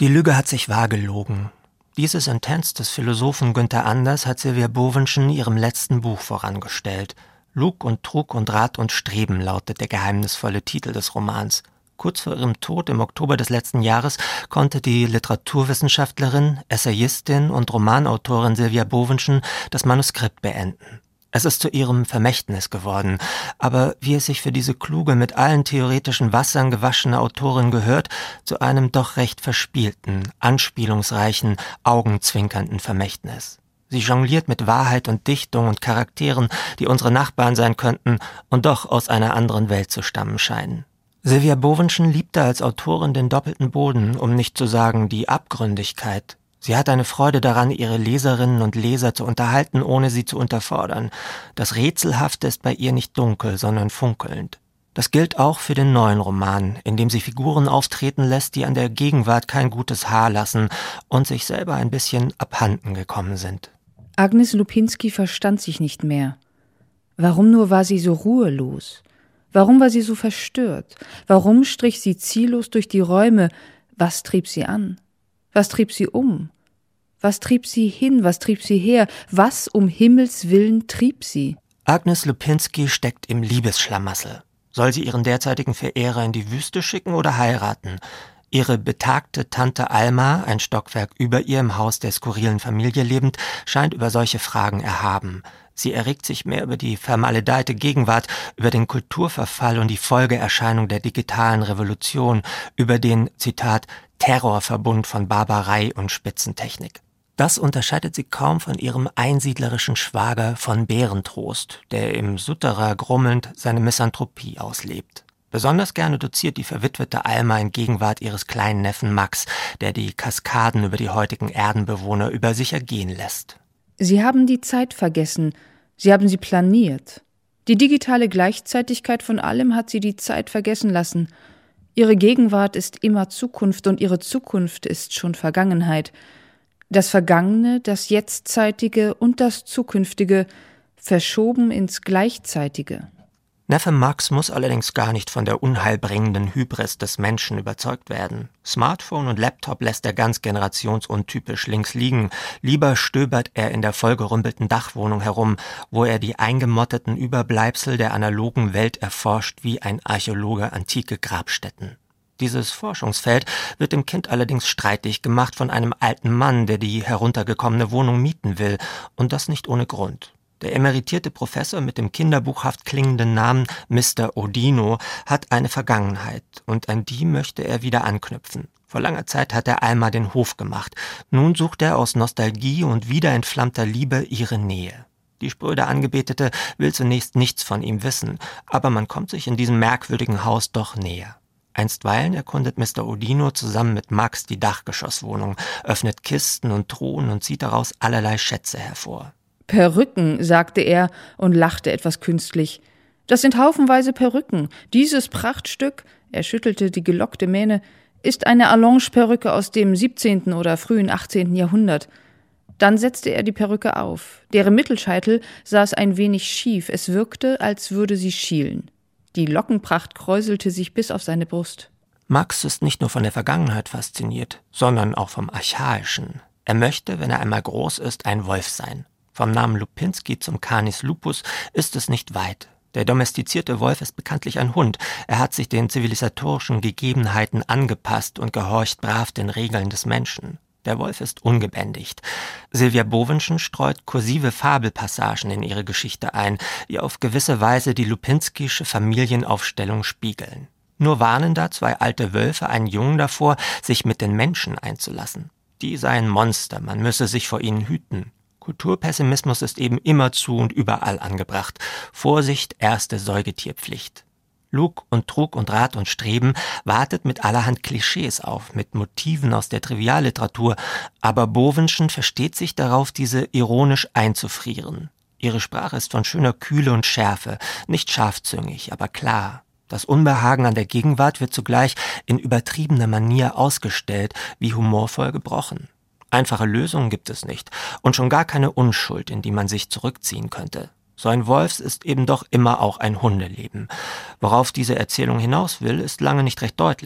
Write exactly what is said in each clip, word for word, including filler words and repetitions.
Die Lüge hat sich wahrgelogen. Diese Sentenz des Philosophen Günther Anders hat Sylvia Bovenschen ihrem letzten Buch vorangestellt. Lug und Trug und Rat und Streben lautet der geheimnisvolle Titel des Romans. Kurz vor ihrem Tod im Oktober des letzten Jahres konnte die Literaturwissenschaftlerin, Essayistin und Romanautorin Sylvia Bovenschen das Manuskript beenden. Es ist zu ihrem Vermächtnis geworden, aber wie es sich für diese kluge, mit allen theoretischen Wassern gewaschene Autorin gehört, zu einem doch recht verspielten, anspielungsreichen, augenzwinkernden Vermächtnis. Sie jongliert mit Wahrheit und Dichtung und Charakteren, die unsere Nachbarn sein könnten und doch aus einer anderen Welt zu stammen scheinen. Sylvia Bovenschen liebte als Autorin den doppelten Boden, um nicht zu sagen die Abgründigkeit. Sie hat eine Freude daran, ihre Leserinnen und Leser zu unterhalten, ohne sie zu unterfordern. Das Rätselhafte ist bei ihr nicht dunkel, sondern funkelnd. Das gilt auch für den neuen Roman, in dem sie Figuren auftreten lässt, die an der Gegenwart kein gutes Haar lassen und sich selber ein bisschen abhanden gekommen sind. Agnes Lupinski verstand sich nicht mehr. Warum nur war sie so ruhelos? Warum war sie so verstört? Warum strich sie ziellos durch die Räume? Was trieb sie an? Was trieb sie um? Was trieb sie hin? Was trieb sie her? Was um Himmels Willen trieb sie? Agnes Lupinski steckt im Liebesschlamassel. Soll sie ihren derzeitigen Verehrer in die Wüste schicken oder heiraten? Ihre betagte Tante Alma, ein Stockwerk über ihr im Haus der skurrilen Familie lebend, scheint über solche Fragen erhaben. Sie erregt sich mehr über die vermaledeite Gegenwart, über den Kulturverfall und die Folgeerscheinung der digitalen Revolution, über den, Zitat, Terrorverbund von Barbarei und Spitzentechnik. Das unterscheidet sie kaum von ihrem einsiedlerischen Schwager von Bärentrost, der im Sutterer grummelnd seine Misanthropie auslebt. Besonders gerne doziert die verwitwete Alma in Gegenwart ihres kleinen Neffen Max, der die Kaskaden über die heutigen Erdenbewohner über sich ergehen lässt. Sie haben die Zeit vergessen. Sie haben sie planiert. Die digitale Gleichzeitigkeit von allem hat sie die Zeit vergessen lassen. Ihre Gegenwart ist immer Zukunft und ihre Zukunft ist schon Vergangenheit. Das Vergangene, das Jetztzeitige und das Zukünftige verschoben ins Gleichzeitige. Neffe Max muss allerdings gar nicht von der unheilbringenden Hybris des Menschen überzeugt werden. Smartphone und Laptop lässt er ganz generationsuntypisch links liegen. Lieber stöbert er in der vollgerümpelten Dachwohnung herum, wo er die eingemotteten Überbleibsel der analogen Welt erforscht wie ein Archäologe antike Grabstätten. Dieses Forschungsfeld wird dem Kind allerdings streitig gemacht von einem alten Mann, der die heruntergekommene Wohnung mieten will, und das nicht ohne Grund. Der emeritierte Professor mit dem kinderbuchhaft klingenden Namen Mister Odino hat eine Vergangenheit, und an die möchte er wieder anknüpfen. Vor langer Zeit hat er Alma den Hof gemacht. Nun sucht er aus Nostalgie und wiederentflammter Liebe ihre Nähe. Die spröde Angebetete will zunächst nichts von ihm wissen, aber man kommt sich in diesem merkwürdigen Haus doch näher. Einstweilen erkundet Mister Odino zusammen mit Max die Dachgeschosswohnung, öffnet Kisten und Truhen und zieht daraus allerlei Schätze hervor. Perücken, sagte er und lachte etwas künstlich. Das sind haufenweise Perücken. Dieses Prachtstück, er schüttelte die gelockte Mähne, ist eine Allonge-Perücke aus dem siebzehnten oder frühen achtzehnten Jahrhundert. Dann setzte er die Perücke auf. Deren Mittelscheitel saß ein wenig schief. Es wirkte, als würde sie schielen. Die Lockenpracht kräuselte sich bis auf seine Brust. Max ist nicht nur von der Vergangenheit fasziniert, sondern auch vom Archaischen. Er möchte, wenn er einmal groß ist, ein Wolf sein. Vom Namen Lupinski zum Canis lupus ist es nicht weit. Der domestizierte Wolf ist bekanntlich ein Hund. Er hat sich den zivilisatorischen Gegebenheiten angepasst und gehorcht brav den Regeln des Menschen. Der Wolf ist ungebändigt. Sylvia Bovenschen streut kursive Fabelpassagen in ihre Geschichte ein, die auf gewisse Weise die lupinskische Familienaufstellung spiegeln. Nur warnen da zwei alte Wölfe einen Jungen davor, sich mit den Menschen einzulassen. Die seien Monster, man müsse sich vor ihnen hüten. Kulturpessimismus ist eben immerzu und überall angebracht. Vorsicht, erste Säugetierpflicht. Lug und Trug und Rat und Streben wartet mit allerhand Klischees auf, mit Motiven aus der Trivialliteratur, aber Bovenschen versteht sich darauf, diese ironisch einzufrieren. Ihre Sprache ist von schöner Kühle und Schärfe, nicht scharfzüngig, aber klar. Das Unbehagen an der Gegenwart wird zugleich in übertriebener Manier ausgestellt, wie humorvoll gebrochen. Einfache Lösungen gibt es nicht und schon gar keine Unschuld, in die man sich zurückziehen könnte. So ein Wolfs ist eben doch immer auch ein Hundeleben. Worauf diese Erzählung hinaus will, ist lange nicht recht deutlich.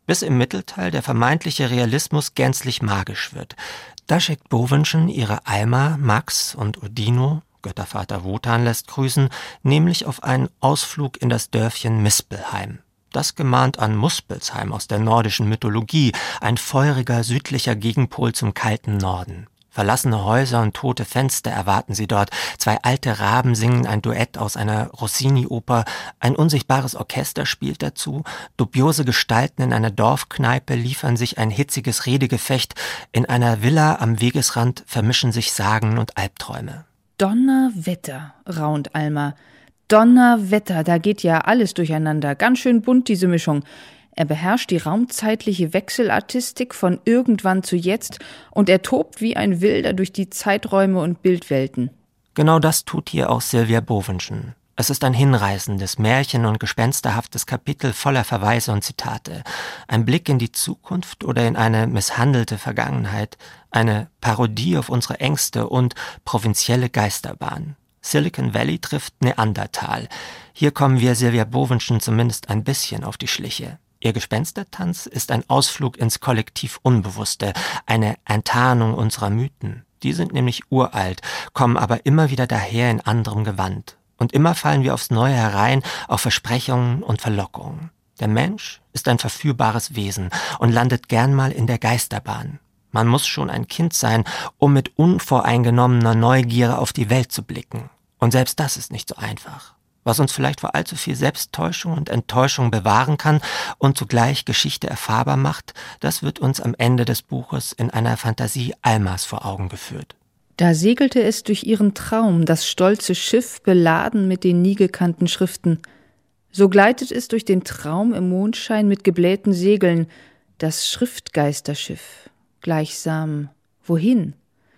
bis im Mittelteil der vermeintliche Realismus gänzlich magisch wird. Da schickt Bovenschen ihre Alma, Max und Odino, Göttervater Wotan lässt grüßen, nämlich auf einen Ausflug in das Dörfchen Mispelheim. Das gemahnt an Muspelsheim aus der nordischen Mythologie, ein feuriger südlicher Gegenpol zum kalten Norden. Verlassene Häuser und tote Fenster erwarten sie dort. Zwei alte Raben singen ein Duett aus einer Rossini-Oper. Ein unsichtbares Orchester spielt dazu. Dubiose Gestalten in einer Dorfkneipe liefern sich ein hitziges Redegefecht. In einer Villa am Wegesrand vermischen sich Sagen und Albträume. Donnerwetter, raunt Alma. Donnerwetter, da geht ja alles durcheinander. Ganz schön bunt, diese Mischung. Er beherrscht die raumzeitliche Wechselartistik von irgendwann zu jetzt und er tobt wie ein Wilder durch die Zeiträume und Bildwelten. Genau das tut hier auch Sylvia Bovenschen. Es ist ein hinreißendes, märchen- und gespensterhaftes Kapitel voller Verweise und Zitate. Ein Blick in die Zukunft oder in eine misshandelte Vergangenheit, eine Parodie auf unsere Ängste und provinzielle Geisterbahn. Silicon Valley trifft Neandertal. Hier kommen wir Sylvia Bovenschen zumindest ein bisschen auf die Schliche. Ihr Gespenstertanz ist ein Ausflug ins Kollektiv Unbewusste, eine Enttarnung unserer Mythen. Die sind nämlich uralt, kommen aber immer wieder daher in anderem Gewand. Und immer fallen wir aufs Neue herein auf Versprechungen und Verlockungen. Der Mensch ist ein verführbares Wesen und landet gern mal in der Geisterbahn. Man muss schon ein Kind sein, um mit unvoreingenommener Neugier auf die Welt zu blicken. Und selbst das ist nicht so einfach. Was uns vielleicht vor allzu viel Selbsttäuschung und Enttäuschung bewahren kann und zugleich Geschichte erfahrbar macht, das wird uns am Ende des Buches in einer Fantasie Almas vor Augen geführt. Da segelte es durch ihren Traum, das stolze Schiff, beladen mit den nie gekannten Schriften. So gleitet es durch den Traum im Mondschein mit geblähten Segeln, das Schriftgeisterschiff. Gleichsam, wohin?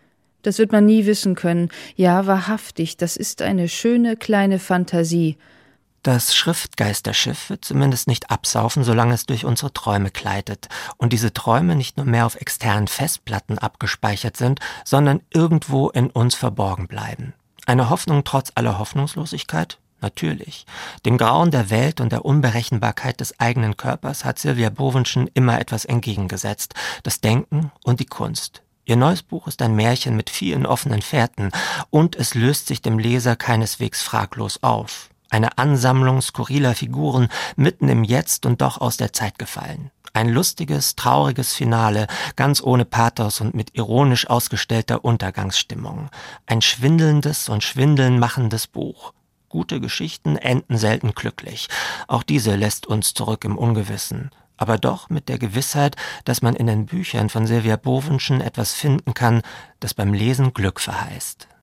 Das wird man nie wissen können. Ja, wahrhaftig, das ist eine schöne kleine Fantasie. Das Schriftgeisterschiff wird zumindest nicht absaufen, solange es durch unsere Träume gleitet und diese Träume nicht nur mehr auf externen Festplatten abgespeichert sind, sondern irgendwo in uns verborgen bleiben. Eine Hoffnung trotz aller Hoffnungslosigkeit? Natürlich. Dem Grauen der Welt und der Unberechenbarkeit des eigenen Körpers hat Sylvia Bovenschen immer etwas entgegengesetzt, das Denken und die Kunst. Ihr neues Buch ist ein Märchen mit vielen offenen Fährten und es löst sich dem Leser keineswegs fraglos auf. Eine Ansammlung skurriler Figuren mitten im Jetzt und doch aus der Zeit gefallen. Ein lustiges, trauriges Finale, ganz ohne Pathos und mit ironisch ausgestellter Untergangsstimmung. Ein schwindelndes und schwindeln machendes Buch. Gute Geschichten enden selten glücklich. Auch diese lässt uns zurück im Ungewissen. Aber doch mit der Gewissheit, dass man in den Büchern von Sylvia Bovenschen etwas finden kann, das beim Lesen Glück verheißt.